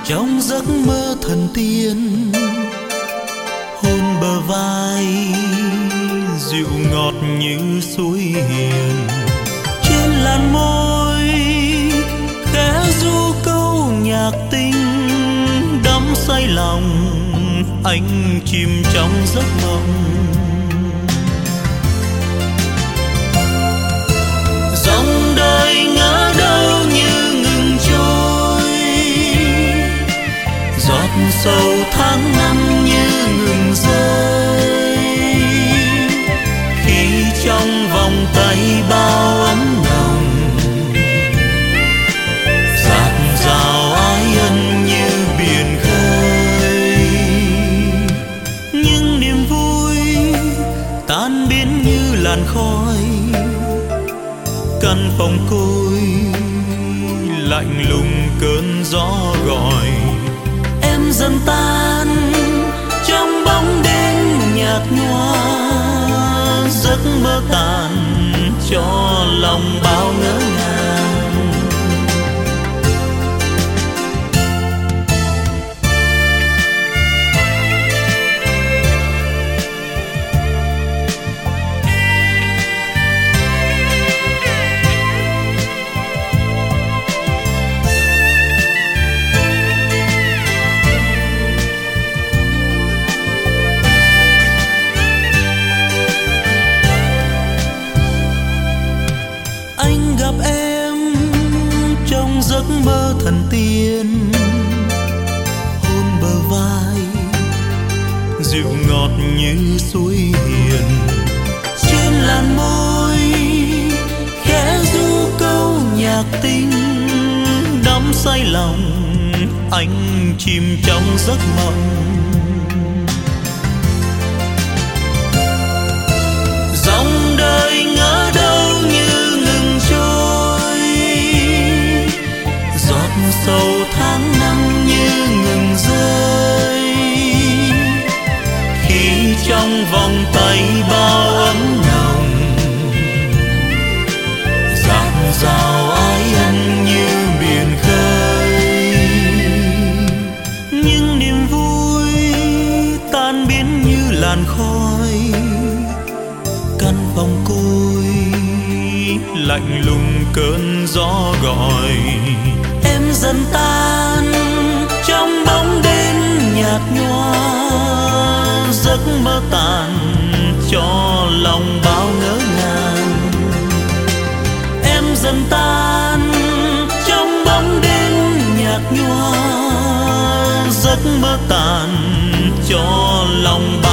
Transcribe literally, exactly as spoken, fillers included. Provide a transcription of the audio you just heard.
trong giấc mơ thần tiên, hôn bờ vai dịu ngọt như suối hiền, trên làn môi khẽ ru câu nhạc tình đắm say lòng anh chìm trong giấc mộng. Dòng đời ngỡ đâu như ngừng trôi, giọt sầu tháng năm như ngừng rơi, khi trong vòng tay bao ấm nồng dạt dào ái ân như biển khơi. Nhưng niềm vui tan biến như làn khói, căn phòng côi lạnh lùng cơn gió gọi. Em dần tan trong bóng đêm nhạt nhòa, giấc mơ tàn cho lòng bao ngỡ ngàng. Gặp em trong giấc mơ thần tiên, hôn bờ vai dịu ngọt như suối hiền, trên làn môi khẽ ru câu nhạc tình đắm say lòng anh chìm trong giấc mộng. Dòng đời ngỡ đâu như sầu tháng năm như ngừng rơi, khi trong vòng tay bao ấm nồng dạt dào ái ân như biển khơi. Nhưng niềm vui tan biến như làn khói, căn phòng côi lạnh lùng cơn gió gọi. Em dần tan trong bóng đêm nhạt nhòa, giấc mơ tàn cho lòng bao ngỡ ngàng. Em dần tan trong bóng đêm nhạt nhòa, giấc mơ tàn cho lòng bao